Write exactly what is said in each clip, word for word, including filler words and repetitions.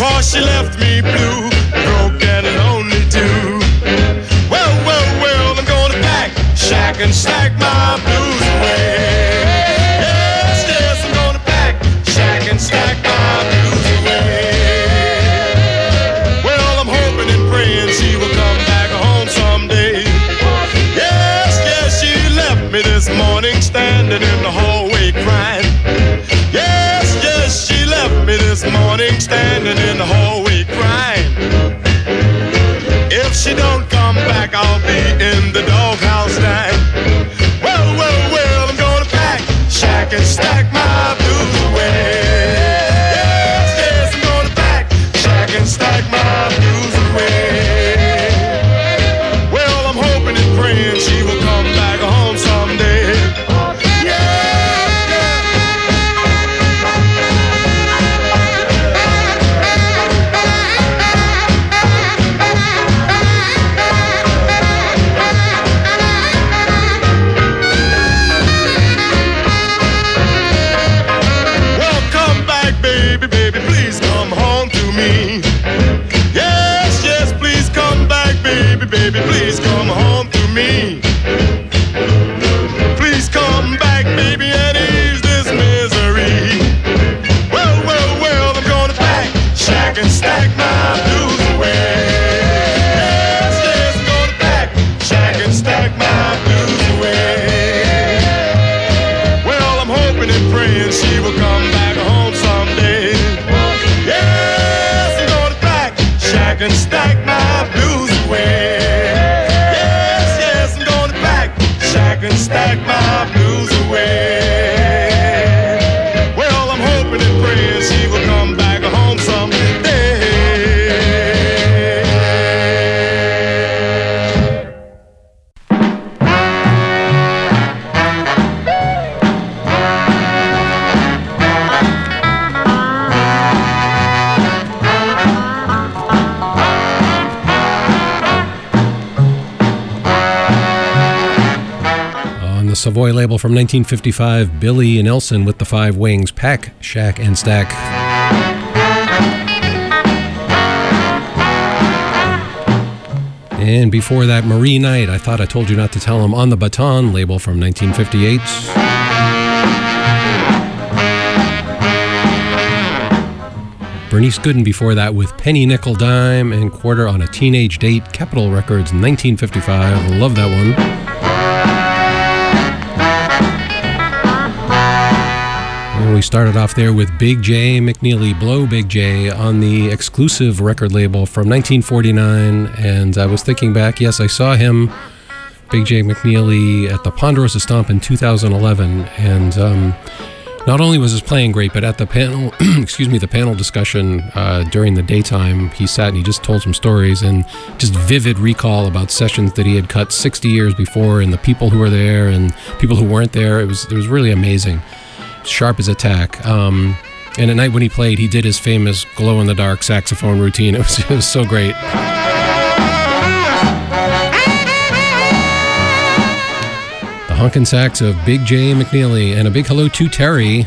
'cause she left me blue, broke and lonely too. Well, well, well, I'm gonna pack, shack and stack my blues away. Yes, yes, I'm gonna pack, shack and stack my blues away. Well, I'm hoping and praying she will come back home someday. Yes, yes, she left me this morning standing in the hallway crying. Yes, yes, she left me this morning standing in the hallway crying. If she don't come back, I'll be in the doghouse night. Well, well, well, I'm gonna pack, shack and stack my blues away. Yes, yes, I'm gonna pack, shack and stack my blues away. Well, I'm hoping and praying she will come back home someday. Baby, please come home to me. Please come back, baby, and ease this misery. Well, well, well, I'm gonna pack, shack and stack my blues away. Yes, yes, I'm gonna pack, shack and stack my blues away. Well, I'm hoping and praying she will come back home someday. Yes, I'm gonna pack, shack and stack my blues away. And stack my blues away. Well, I'm hoping and praying she will come back home someday. Savoy label from nineteen fifty-five, Billy Nelson with the Five Wings, Pack, Shack and Stack. And before that, Marie Knight, I Thought I Told You Not to Tell Him, on the Baton label from nineteen fifty-eight. Bernice Gooden before that with Penny Nickel Dime and Quarter on a Teenage Date, Capitol Records, nineteen fifty-five. Love that one. And we started off there with Big J McNeely, Blow Big J, on the Exclusive record label from nineteen forty-nine. And I was thinking back, yes, I saw him, Big J McNeely, at the Ponderosa Stomp in two thousand eleven. And um, not only was his playing great, but at the panel, excuse me, the panel discussion uh, during the daytime, he sat and he just told some stories and just vivid recall about sessions that he had cut sixty years before and the people who were there and people who weren't there. It was, it was really amazing. Sharp as a tack. Um, and at night when he played, he did his famous glow-in-the-dark saxophone routine. It was, it was so great. The honkin' sax of Big J McNeely, and a big hello to Terry.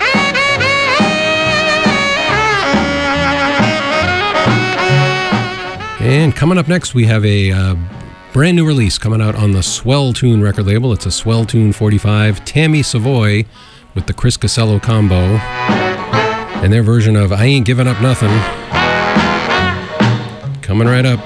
And coming up next, we have a uh, brand new release coming out on the Swell Tune record label. It's a Swell Tune forty-five, Tammy Savoy with the Chris Casello combo and their version of I Ain't Giving Up Nothing. Coming right up.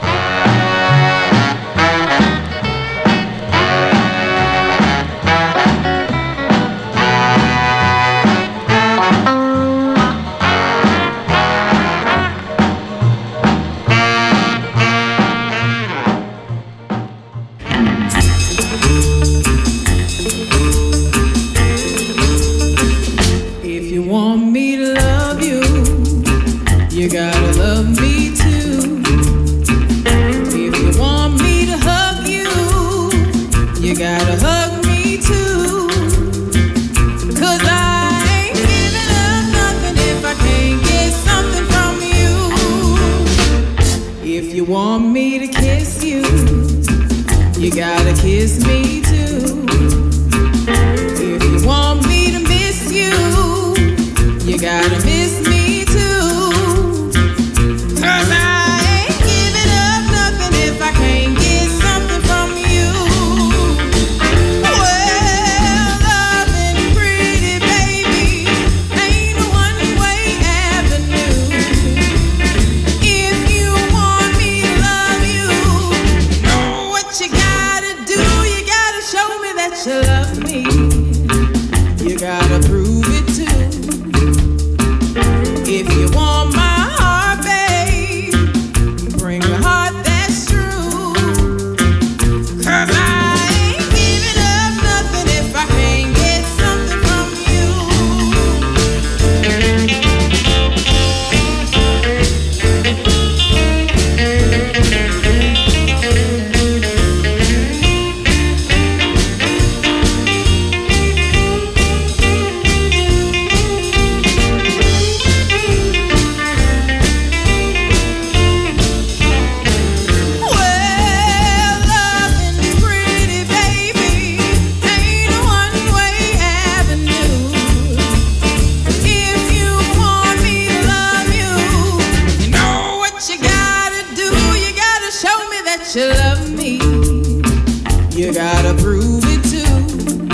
that you love me, you gotta prove it too.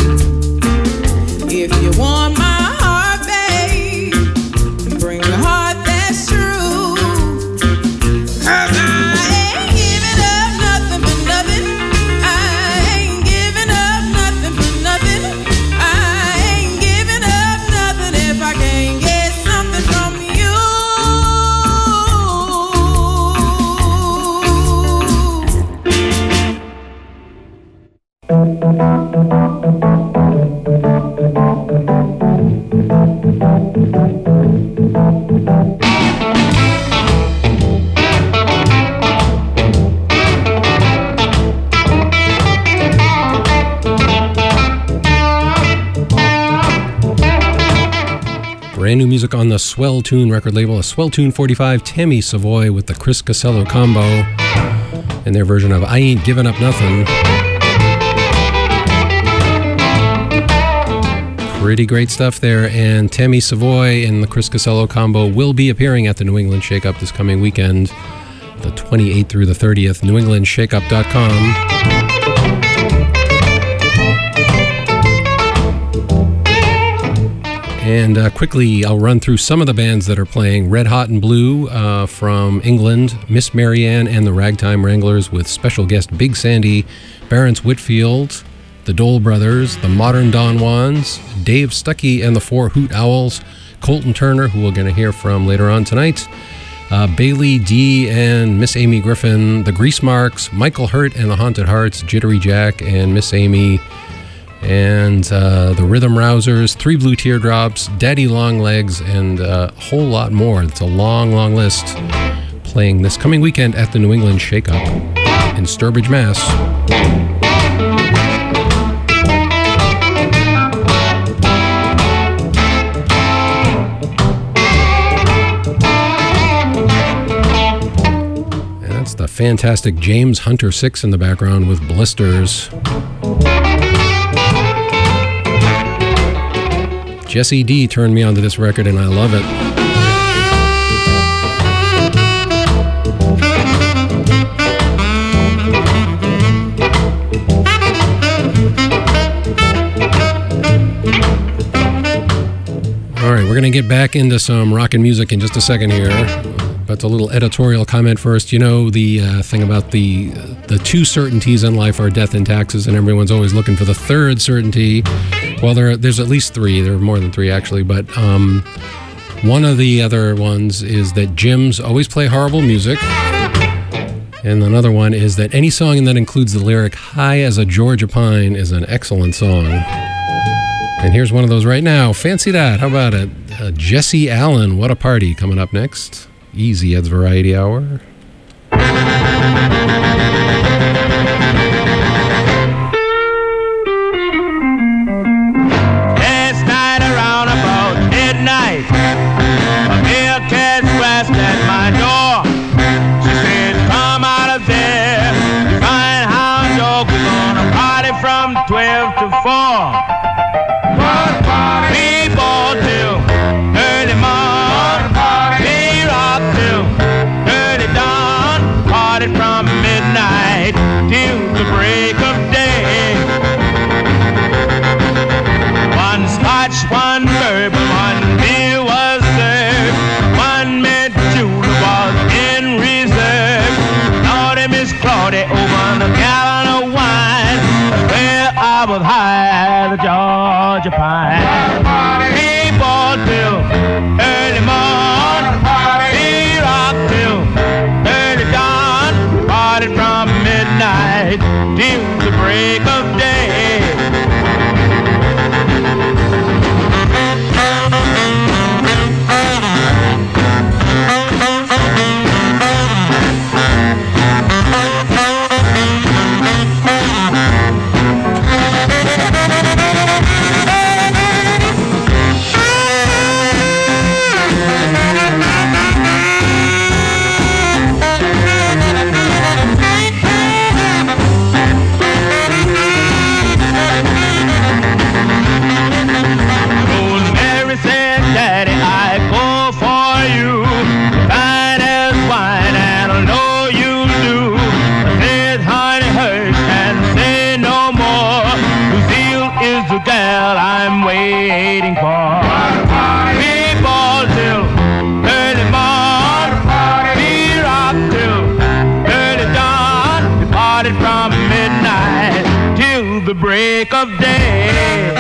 If you want my heart, babe, bring a heart that's true. 'Cause I ain't giving up nothing for nothing. I ain't giving up nothing for nothing. I ain't giving up nothing if I can't get something from you. Brand new music on the Swell Tune record label, a Swell Tune forty-five, Tammy Savoy with the Chris Casello combo and their version of I Ain't Giving Up Nothing. Pretty great stuff there, and Tammy Savoy and the Chris Casello combo will be appearing at the New England Shake-Up this coming weekend, the twenty-eighth through the thirtieth, new england shake up dot com. And uh, quickly, I'll run through some of the bands that are playing. Red Hot and Blue uh, from England, Miss Marianne and the Ragtime Wranglers with special guest Big Sandy, Barrence Whitfield, the Dole Brothers, the Modern Don Juans, Dave Stuckey and the Four Hoot Owls, Colton Turner, who we're going to hear from later on tonight, uh, Bailey D and Miss Amy Griffin, the Grease Marks, Michael Hurt and the Haunted Hearts, Jittery Jack and Miss Amy, and uh, the Rhythm Rousers, Three Blue Teardrops, Daddy Long Legs, and a whole lot more. It's a long, long list playing this coming weekend at the New England Shake-Up in Sturbridge, Mass. And that's the fantastic James Hunter six in the background with Blisters. Jesse D turned me onto this record and I love it. All right, we're going to get back into some rockin' music in just a second here. But a little editorial comment first. You know, the uh, thing about the the two certainties in life are death and taxes, and everyone's always looking for the third certainty. Well, there are, there's at least three. There are more than three, actually. But um, one of the other ones is that gyms always play horrible music. And another one is that any song that includes the lyric, high as a Georgia pine, is an excellent song. And here's one of those right now. Fancy that. How about it? Uh, Jesse Allen, What a Party, coming up next. Easy Ed's Variety Hour. Last night around about midnight, a big cat scratched at my door. She said, come out of there, you fine hound dog, we're gonna party from twelve to four. What a party! People till early morning, they rock till early dawn, party from midnight. break of day.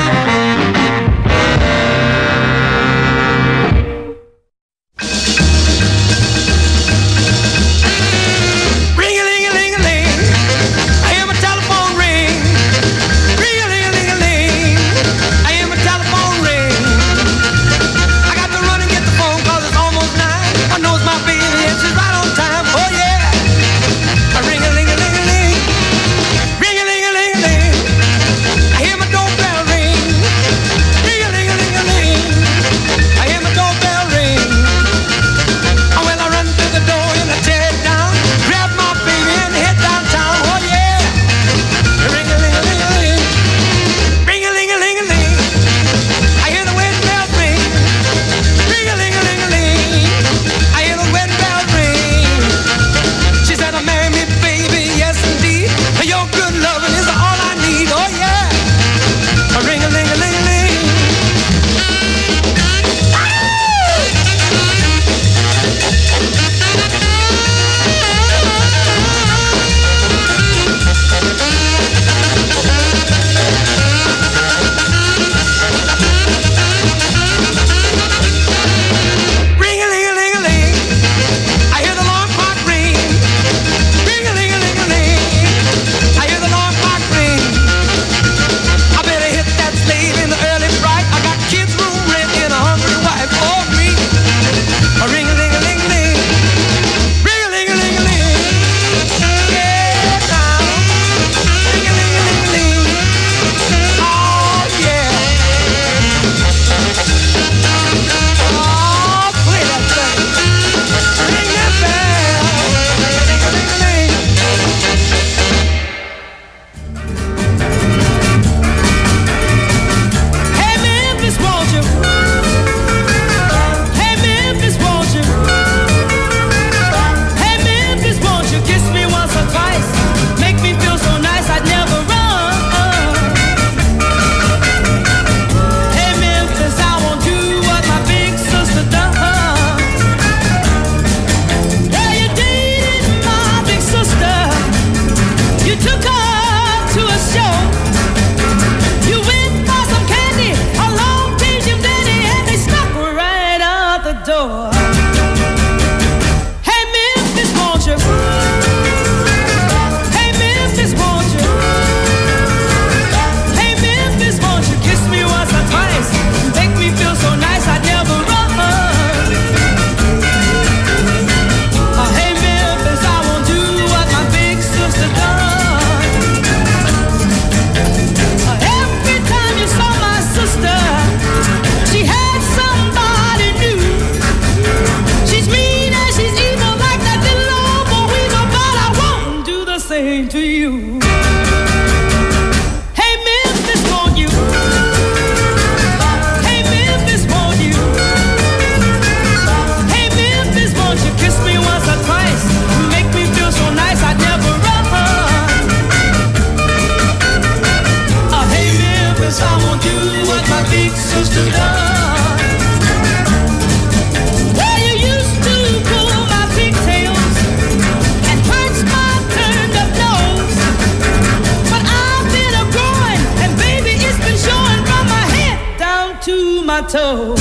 Toe.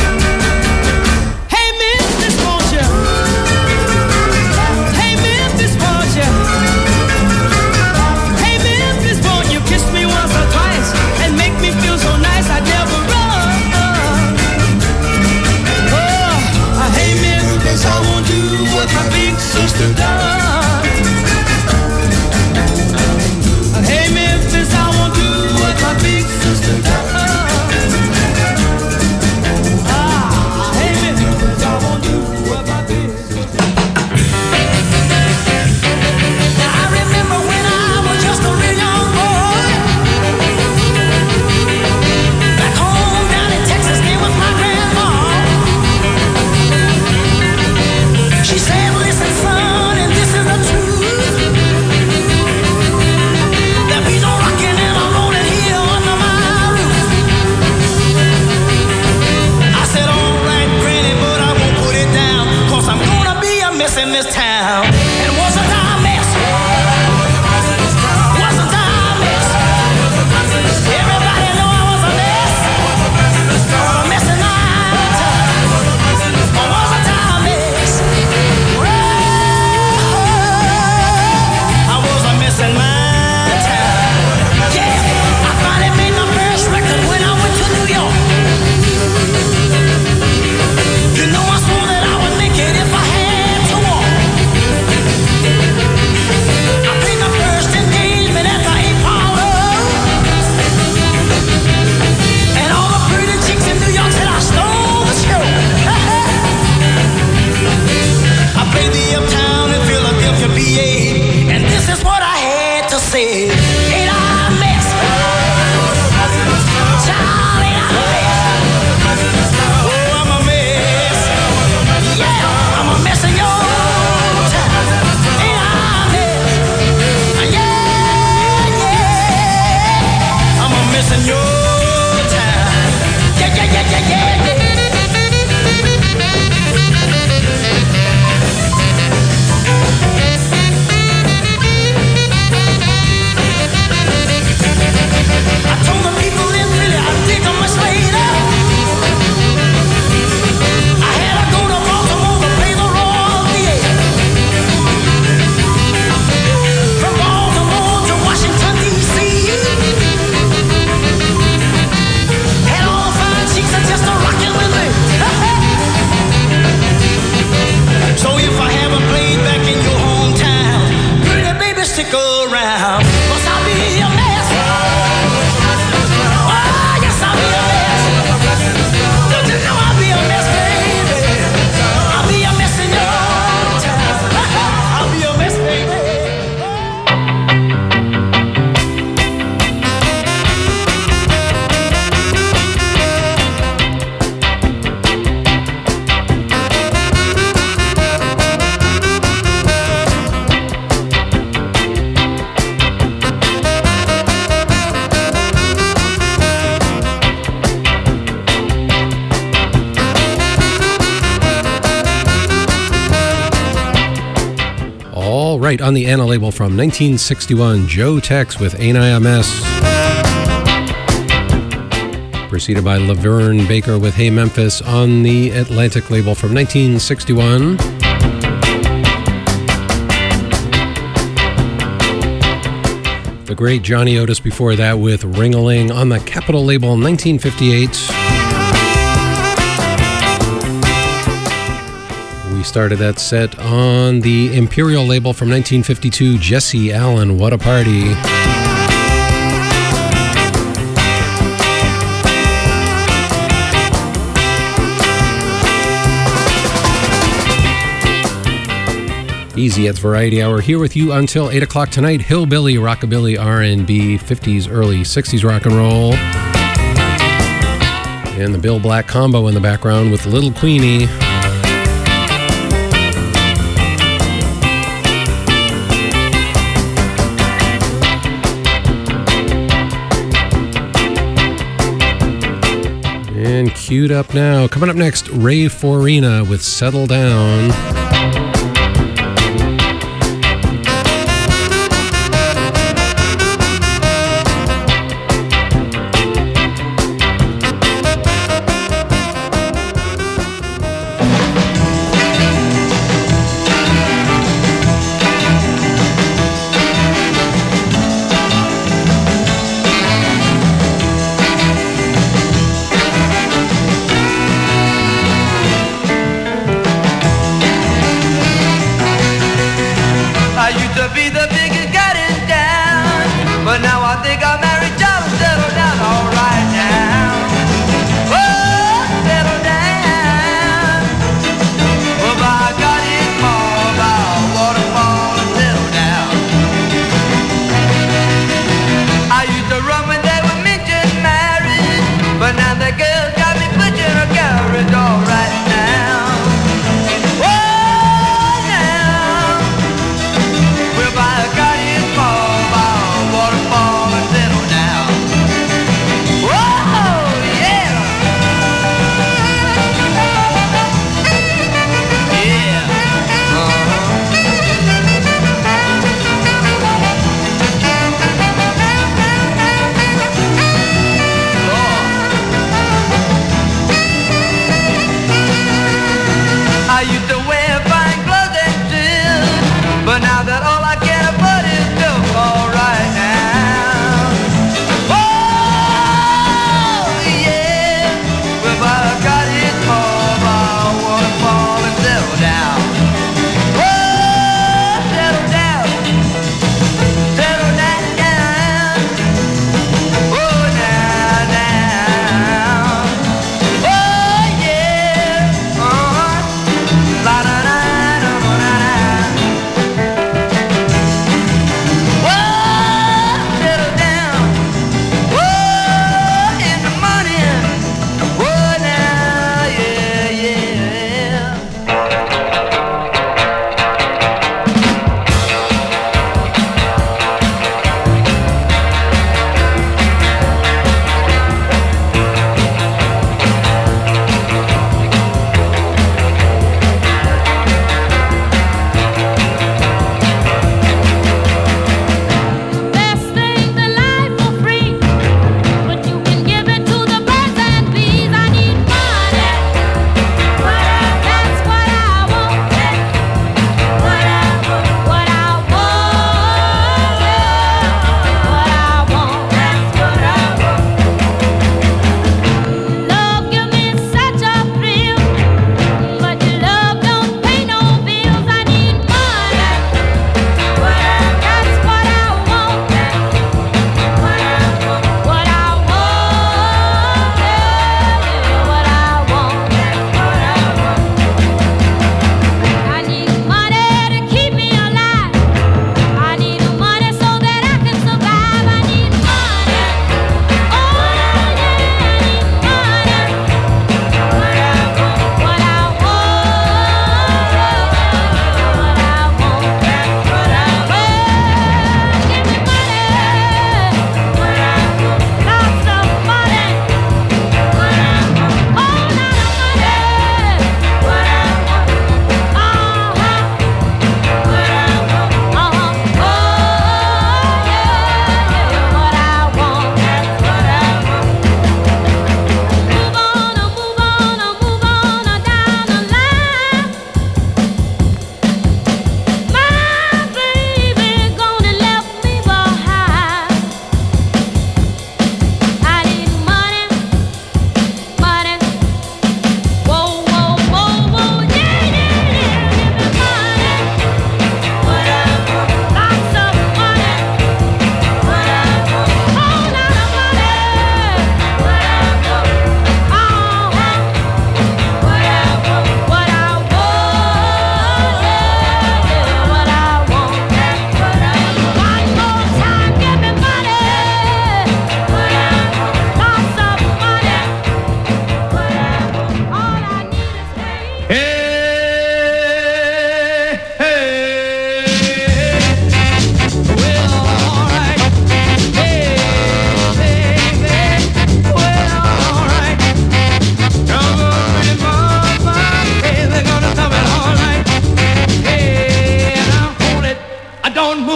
Hey Memphis, won't you? Hey Memphis, won't you? Hey Memphis, won't you kiss me once or twice and make me feel so nice I'd never run? Oh, hey Memphis, I won't do what my big sister done. Hey Memphis, I won't do what my big sister done. In this town, and wasn't I a mess? Wasn't I a mess? All right, on the Anna label from nineteen sixty-one, Joe Tex with Ain't I a Mess. Preceded by Laverne Baker with Hey Memphis on the Atlantic label from nineteen sixty-one. The great Johnny Otis before that with Ring-a-Ling on the Capitol label nineteen fifty-eight. We started that set on the Imperial label from nineteen fifty-two, Jesse Allen, What a Party. Easy, it's Variety Hour here with you until eight o'clock tonight. Hillbilly, rockabilly, R and B, fifties, early sixties rock and roll. And the Bill Black combo in the background with Little Queenie. And queued up now. Coming up next, Ray Farina with Settle Down.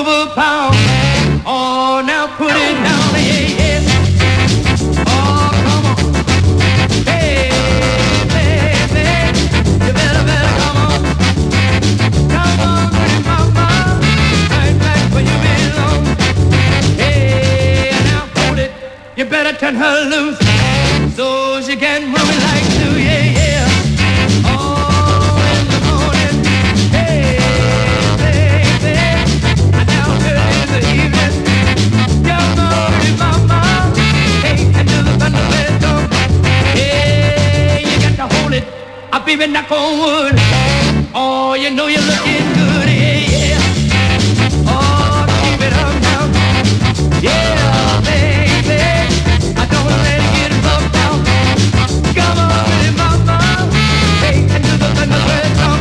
over a pound. Oh, now put it down, yeah, yeah. Oh, come on. Hey, baby, you better, better come on. Come on, pretty mama, right back where you belong. Hey, now hold it, you better turn her loose, so she can move it like two, yeah, yeah. Oh, in the morning, hey, baby, and now early in the evening, come on, pretty mama, hey, and do the thunder bedroom. Hey, you got to hold it, I baby knock on wood. Oh, you know you're looking good, yeah, yeah. Oh, keep it up now, yeah, baby. I don't let it get rough now. Come on, pretty mama, hey, and do the thunder bedroom.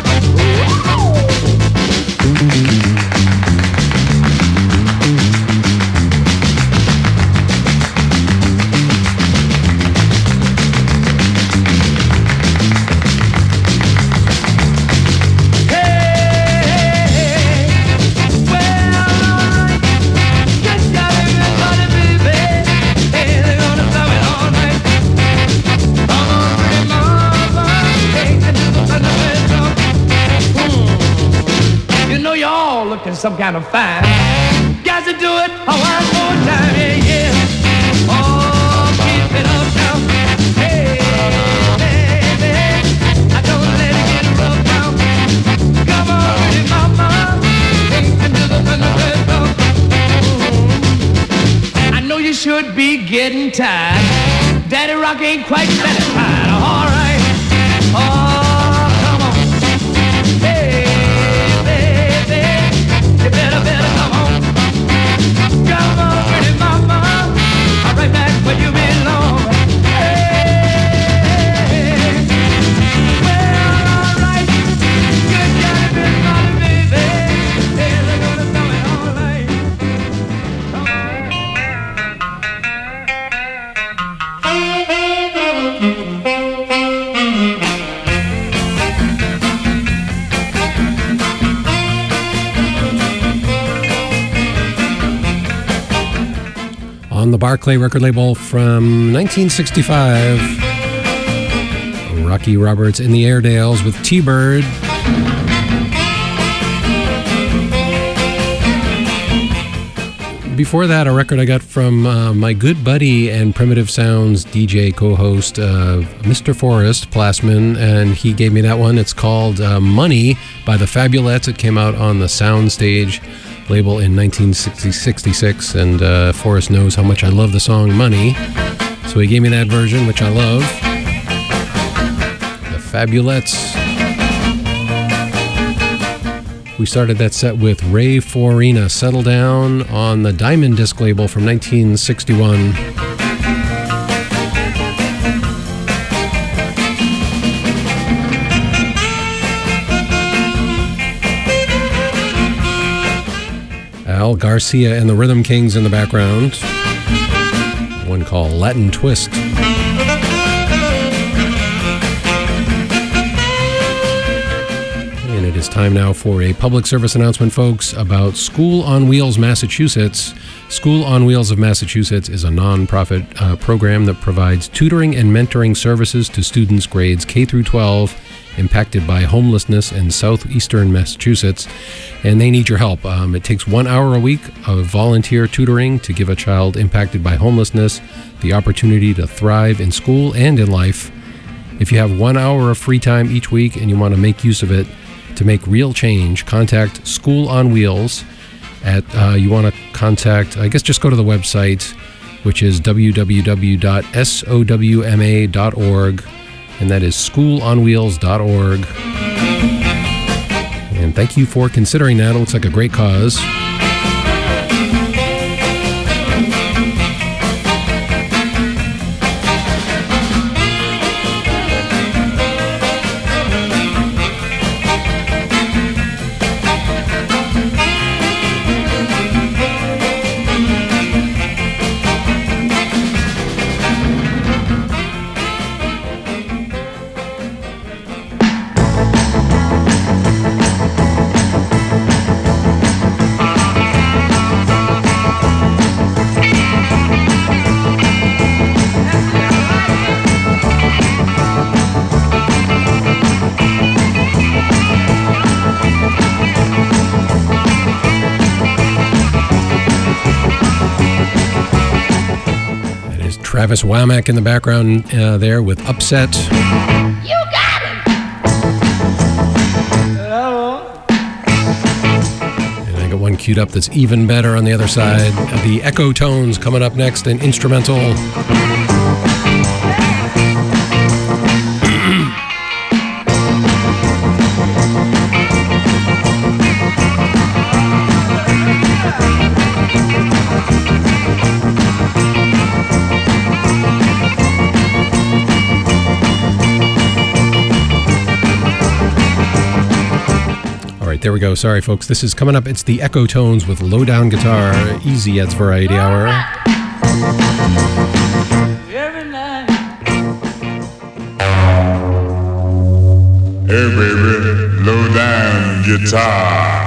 Some kind of fine. Got to do it one more time, yeah, yeah. Oh, keep it up now. Hey, baby, I don't let it get rough now. Come on, pretty mama, hey, and do the thunder bedroom. I know you should be getting tired. Daddy Rock ain't quite satisfied. All right. Oh, come on. Hey. You better, better come on. Come on, pretty mama. I'm right back where you belong. Hey, well, all right. Good job, big mama, baby. Hey, they're gonna throw it all night. On the Barclay record label from nineteen sixty-five, Rocky Roberts and the Airedales with T-Bird. Before that, a record I got from uh, my good buddy and Primitive Sounds D J co-host, uh, Mister Forrest Plasman, and he gave me that one. It's called uh, Money by the Fabulettes. It came out on the Soundstage label in nineteen sixty-six, and uh, Forrest knows how much I love the song Money, so he gave me that version, which I love. The Fabulettes. We started that set with Ray Farina, Settle Down, on the Diamond Disc label from nineteen sixty-one. Al Garcia and the Rhythm Kings in the background. One called Latin Twist. And it is time now for a public service announcement, folks, about School on Wheels Massachusetts. School on Wheels of Massachusetts is a non-profit uh, program that provides tutoring and mentoring services to students grades K through twelve impacted by homelessness in southeastern Massachusetts, and they need your help. Um, it takes one hour a week of volunteer tutoring to give a child impacted by homelessness the opportunity to thrive in school and in life. If you have one hour of free time each week and you want to make use of it to make real change, contact School on Wheels at, uh, you want to contact, I guess just go to the website, which is w w w dot s o w m a dot org. And that is school on wheels dot org. And thank you for considering that. It looks like a great cause. Travis Womack in the background uh, there with Upset. You got him. And I got one queued up that's even better on the other side. The Echo Tones coming up next, an instrumental. There we go. Sorry, folks. This is coming up. It's the Echo Tones with Lowdown Guitar. Easy Ed's Variety Hour. Every night. Hey, baby, Lowdown Guitar.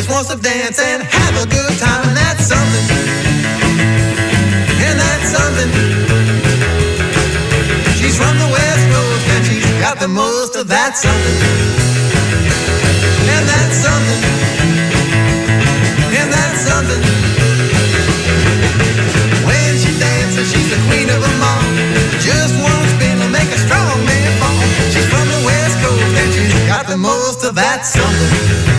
just wants to dance and have a good time, and that's something. And that's something. She's from the West Coast and she's got the most of that something. And that's something. And that's something. When she dances, she's the queen of them all. Just one spin will make a strong man fall. She's from the West Coast and she's got the most of that something.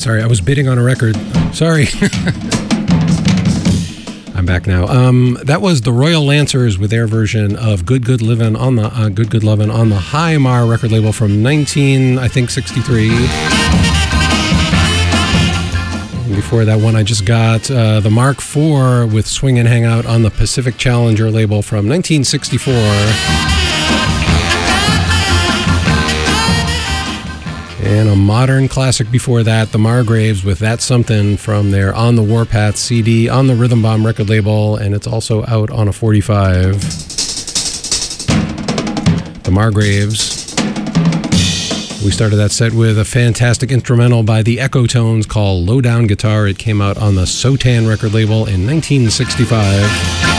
Sorry, I was bidding on a record. Sorry. I'm back now. Um, that was the Royal Lancers with their version of "Good Good Livin' on the uh, Good Good Lovin' on the Hi Mar record label from nineteen, I think, sixty-three. And before that one, I just got uh, the Mark four with "Swing and Hang Out" on the Pacific Challenger label from nineteen sixty-four. And a modern classic before that, the Margraves with "That's Something" from their On the Warpath C D on the Rhythm Bomb record label, and it's also out on a forty-five. The Margraves. We started that set with a fantastic instrumental by the Echo Tones called "Low Down Guitar." It came out on the Sotan record label in nineteen sixty-five.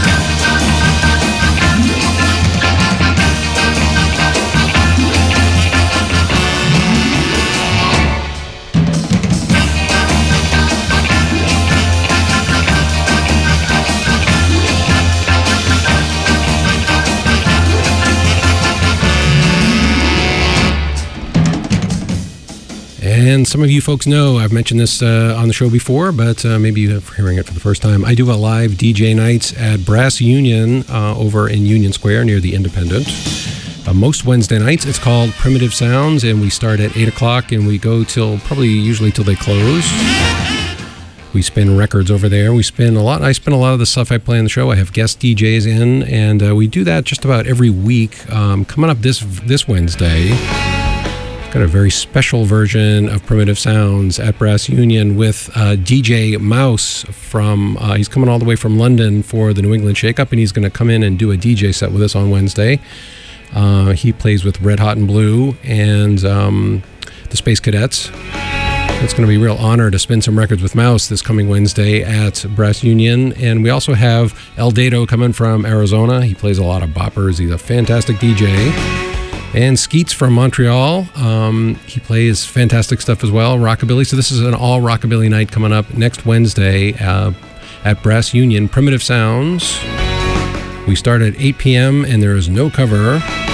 And some of you folks know, I've mentioned this uh, on the show before, but uh, maybe you're hearing it for the first time. I do a live D J nights at Brass Union uh, over in Union Square near the Independent. Uh, most Wednesday nights, it's called Primitive Sounds, and we start at eight o'clock and we go till probably usually till they close. We spin records over there. We spin a lot. I spin a lot of the stuff I play on the show. I have guest D Js in, and uh, we do that just about every week. Um, coming up this this Wednesday, got a very special version of Primitive Sounds at Brass Union with uh, D J Mouse from, uh, he's coming all the way from London for the New England Shake-Up, and he's going to come in and do a D J set with us on Wednesday. Uh, he plays with Red Hot and Blue and um, the Space Cadets. It's going to be a real honor to spin some records with Mouse this coming Wednesday at Brass Union. And we also have El Dado coming from Arizona. He plays a lot of boppers. He's a fantastic D J. And Skeets from Montreal, um, he plays fantastic stuff as well, rockabilly. So this is an all rockabilly night coming up next Wednesday uh, at Brass Union, Primitive Sounds. We start at eight p.m. and there is no cover.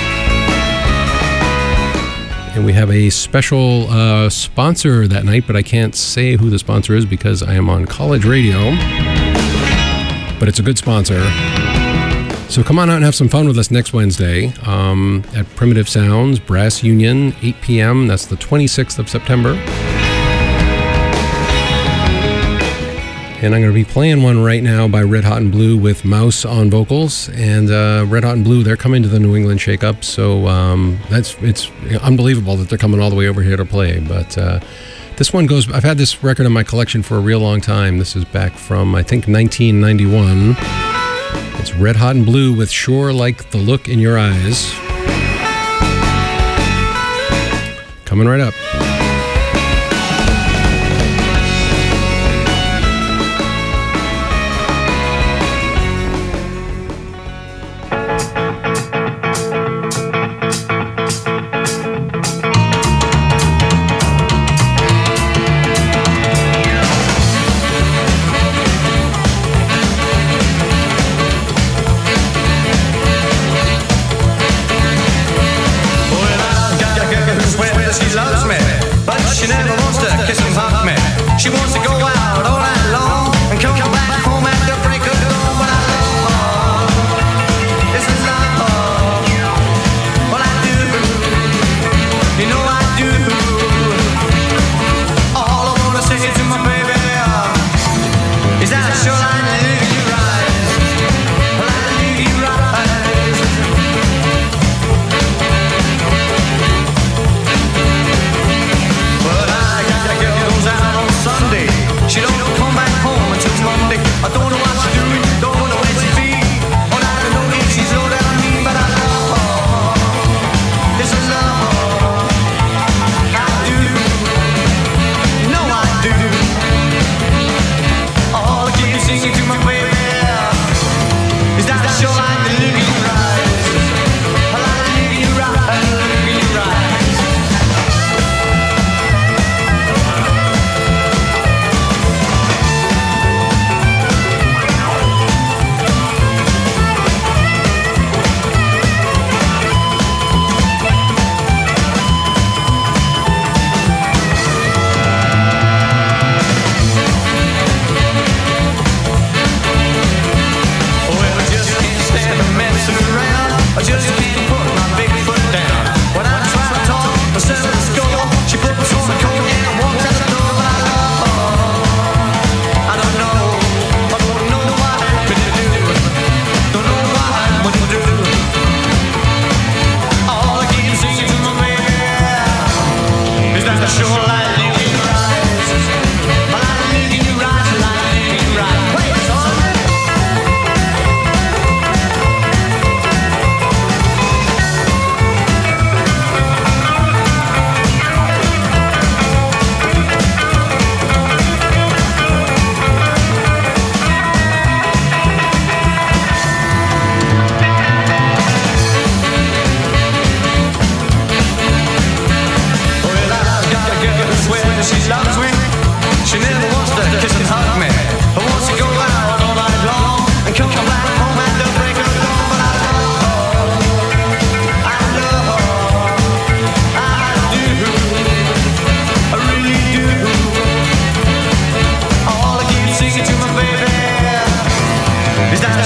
And we have a special uh, sponsor that night, but I can't say who the sponsor is because I am on college radio. But it's a good sponsor. So come on out and have some fun with us next Wednesday um, at Primitive Sounds, Brass Union, eight p.m. That's the twenty-sixth of September. And I'm going to be playing one right now by Red Hot and Blue with Mouse on vocals. And uh, Red Hot and Blue, they're coming to the New England Shake-Up. So um, that's it's unbelievable that they're coming all the way over here to play. But uh, this one goes, I've had this record in my collection for a real long time. This is back from, I think, nineteen ninety-one. It's Red Hot and Blue with "Sure Like the Look in Your Eyes." Coming right up. She loves me.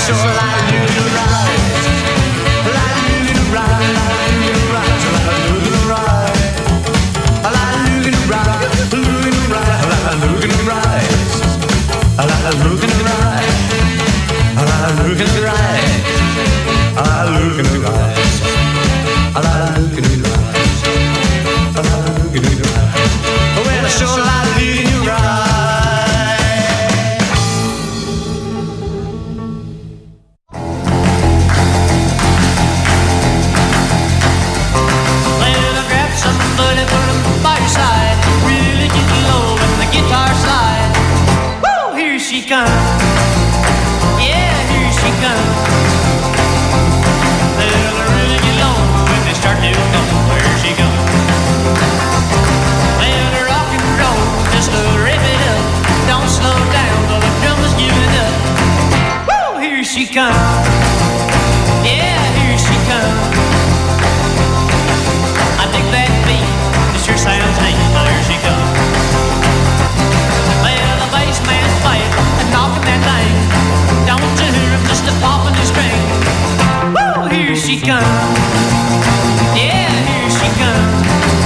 sure like losing the ride. Like losing the ride, like losing the ride, like losing the ride. Like losing the ride, losing the ride, like losing the ride. Like losing the ride, like losing the ride. Like losing the ride, like losing the ride. Well, I sure like leading you right. Well, I grabbed somebody for the by your side, really getting low when the guitar slide. Woo! Here she comes. Yeah, here she comes. Well, I really get low when they start to come. Where she comes. Just to rip it up, don't slow down, though the drum is giving up. Woo! Here she comes. Yeah, here she comes. I dig that beat, it sure sounds neat. Well, here she comes. Well, the bass man's playing and knocking that thing. Don't you hear him just a popping his string? Woo! Here she comes. Yeah, here she comes.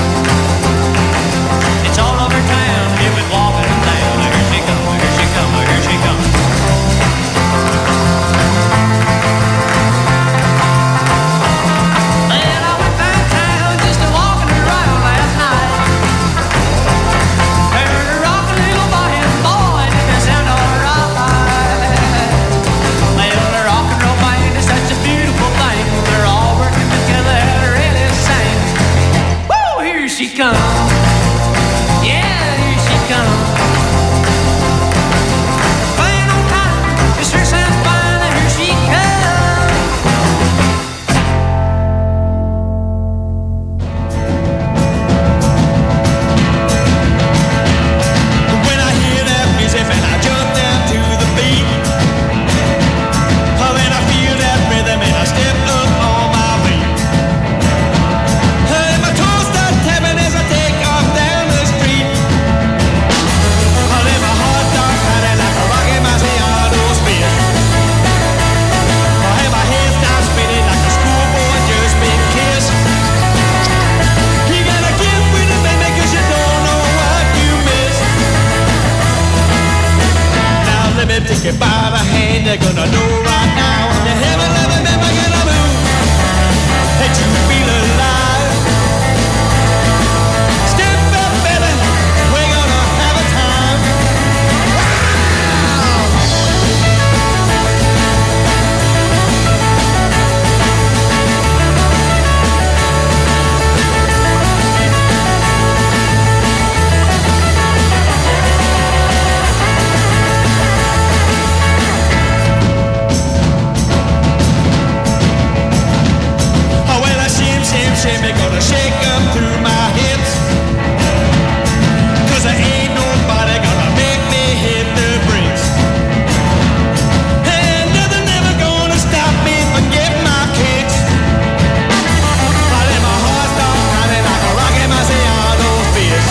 It's all over town, here with walking down. Here she comes, here she comes, here she comes. Well, I went downtown just a walking around last night. Heard a rockin' little boy and boy, did that sound alright. Well, the rock and roll band is such a beautiful thing. They're all working together to really sing. Woo! Here she comes. Playing on time, it sure sounds fine. Here she comes. When I hear that music and I jump down to the beat, oh, then I feel that rhythm and I step up on my feet. Hey, my toes start tapping as I take off down the street. Take it by the hand, they're gonna know right now. You haven't never, never gonna move. That you feel alive. Step up, baby, we're gonna have a time. Shimmy gonna shake up through my hips, 'cause there ain't nobody gonna make me hit the bricks. And nothing ever gonna stop me from getting my kicks. I let my heart start pounding like a rocket Marciano fist.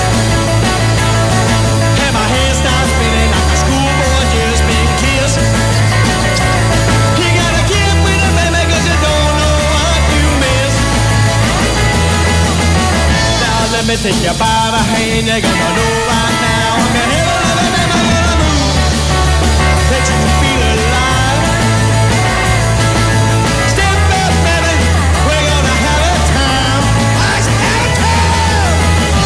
And my head starts spinning like a schoolboy just been kissed. You gotta get with it, baby, 'cause you don't know what you miss. Let me take you by the hand, you're gonna know right now. I'm gonna never, never, never gonna move. That you feel alive. Step up, baby, we're gonna have a time. Let's have a time.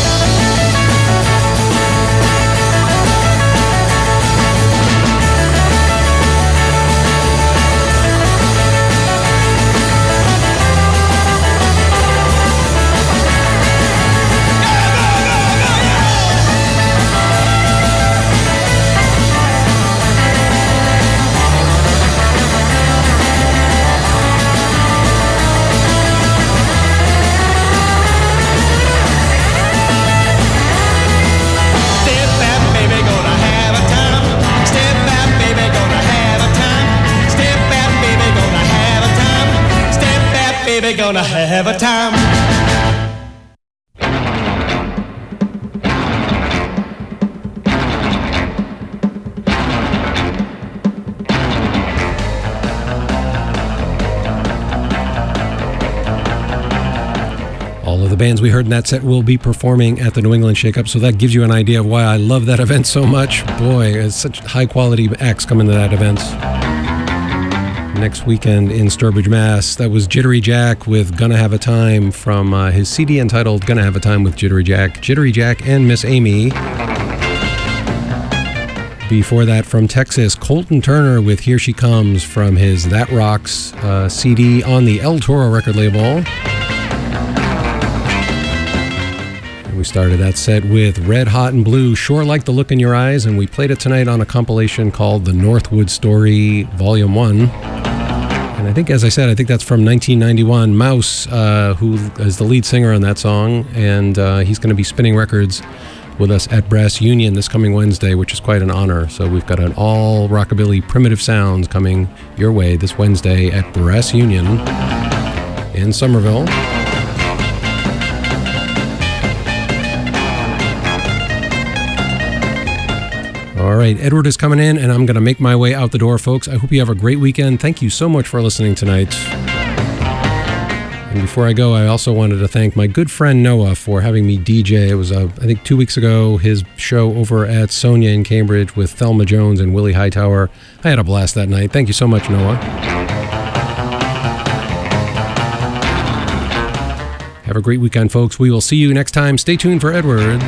Baby, gonna have a time. the bands we heard in that set will be performing at the New England Shake-Up, so that gives you an idea of why I love that event so much. Boy, it's such high-quality acts coming to that event. Next weekend in Sturbridge, Mass. That was Jittery Jack with Gonna Have a Time from uh, his C D entitled Gonna Have a Time with Jittery Jack. Jittery Jack and Miss Amy. Before that, from Texas, Colton Turner with Here She Comes from his That Rocks uh, C D on the El Toro record label. We started that set with Red Hot and Blue, Sure Like the Look in Your Eyes, and we played it tonight on a compilation called The Northwood Story Volume one. And I think, as I said, I think that's from nineteen ninety-one. Mouse, uh, who is the lead singer on that song, and uh, he's going to be spinning records with us at Brass Union this coming Wednesday, which is quite an honor. So we've got an all rockabilly primitive sounds coming your way this Wednesday at Brass Union in Somerville. All right, Edward is coming in, and I'm going to make my way out the door, folks. I hope you have a great weekend. Thank you so much for listening tonight. And before I go, I also wanted to thank my good friend Noah for having me D J. It was, uh, I think, two weeks ago, his show over at Sonia in Cambridge with Thelma Jones and Willie Hightower. I had a blast that night. Thank you so much, Noah. Have a great weekend, folks. We will see you next time. Stay tuned for Edward.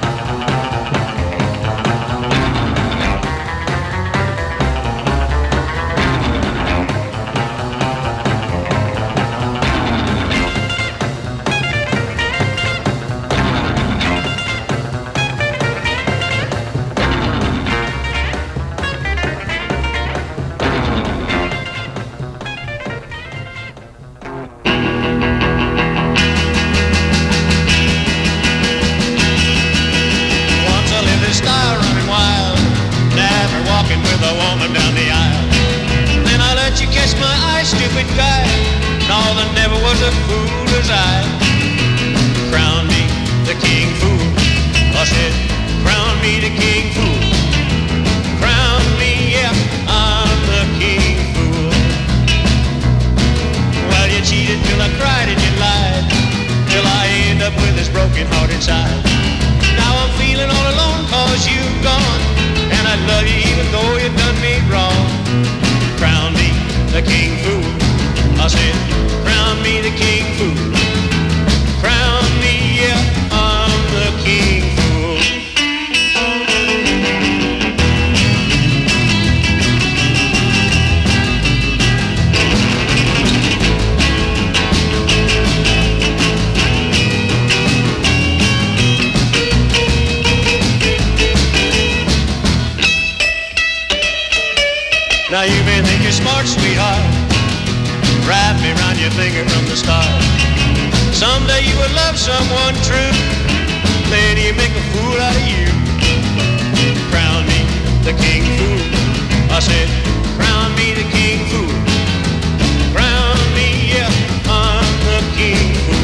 Now you may think you're smart, sweetheart. Wrap me round your finger from the start. Someday you will love someone true. Then you make a fool out of you. Crown me the king fool. I said, crown me the king fool. Crown me, yeah, I'm the king fool.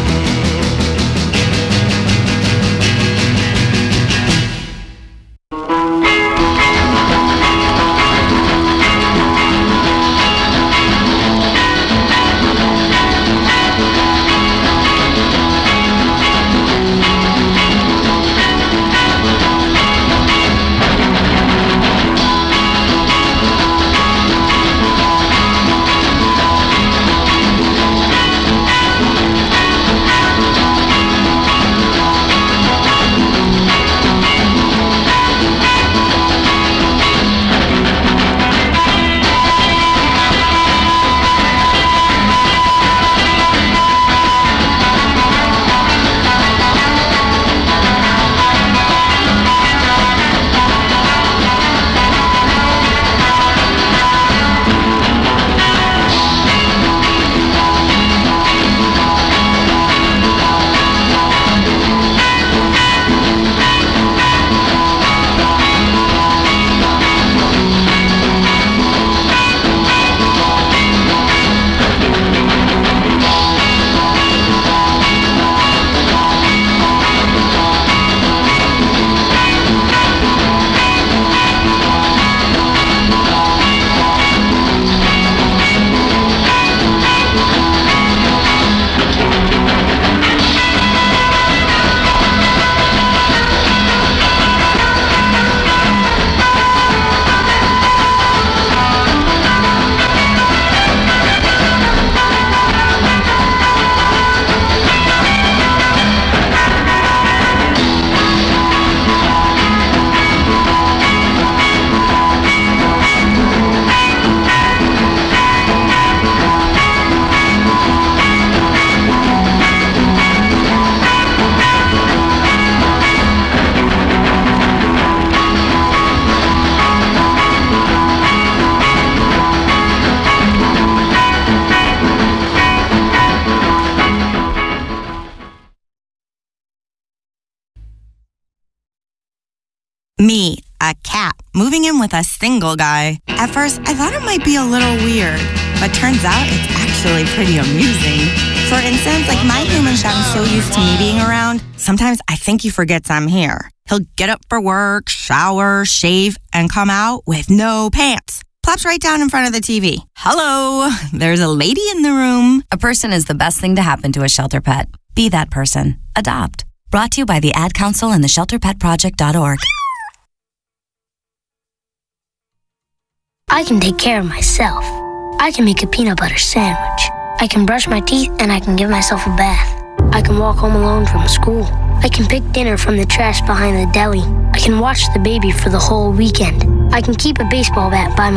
a cat moving in with a single guy. At first, I thought it might be a little weird, but turns out it's actually pretty amusing. For instance, like my human's gotten so used to me being around, sometimes I think he forgets I'm here. He'll get up for work, shower, shave, and come out with no pants. Plops right down in front of the T V. Hello, there's a lady in the room. A person is the best thing to happen to a shelter pet. Be that person. Adopt. Brought to you by the Ad Council and the shelter pet project dot org. I can take care of myself. I can make a peanut butter sandwich. I can brush my teeth and I can give myself a bath. I can walk home alone from school. I can pick dinner from the trash behind the deli. I can watch the baby for the whole weekend. I can keep a baseball bat by my